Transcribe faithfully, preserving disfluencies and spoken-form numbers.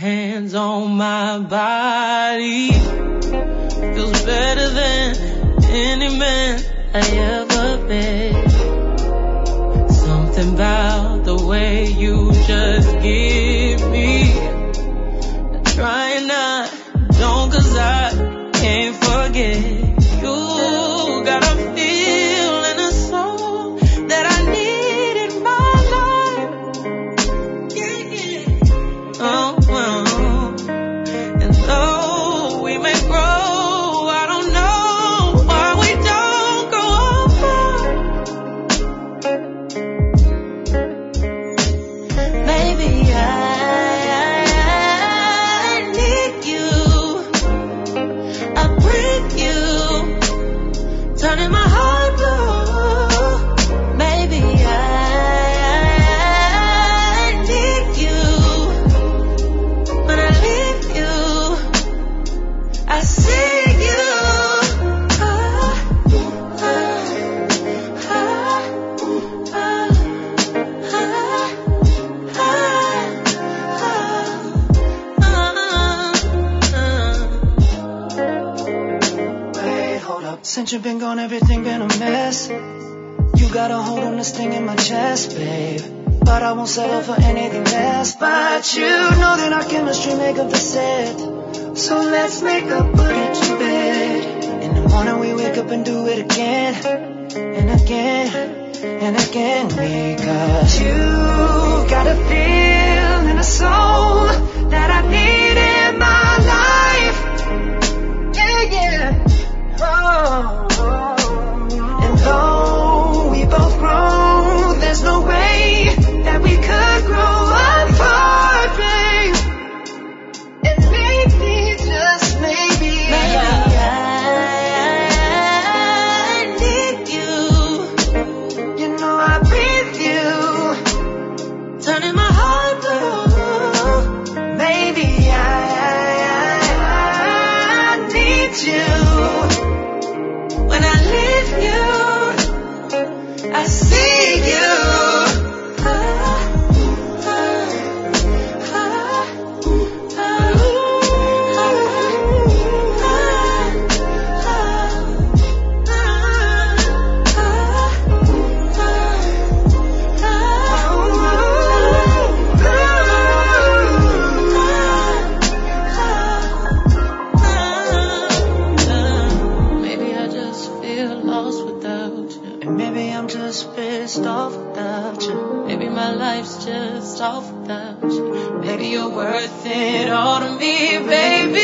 hands on my body. Feels better than any man I ever met. Something about the way you just give me. Try not, don't, cause I can't forget. You got a feel and a soul that I need in my life. Yeah, yeah. Oh, oh. And though we may grow, I don't know why we don't grow apart. Maybe I turning my heart blue. Maybe I, I need you. When I leave you, I see you. Ah, ah, ah, ah, Since you've been gone, everything been a mess. You got a hold on this thing in my chest, babe. But I won't settle for anything less. But you know that our chemistry make up the set. So let's make up, put it to bed. In the morning we wake up and do it again. And again, and again. Because you got a feel and a soul that I need in my life. Yeah, yeah. Oh, and though we both grow, there's no way that we could grow apart, babe. And maybe, just maybe, maybe I, I need you. You know I breathe you, turning my heart blue. Maybe I, I, I need you. When I leave you, I see you. Ah, ah, ah, ah, pissed off without you. Maybe my life's just off without you. Maybe you're worth it all to me, baby.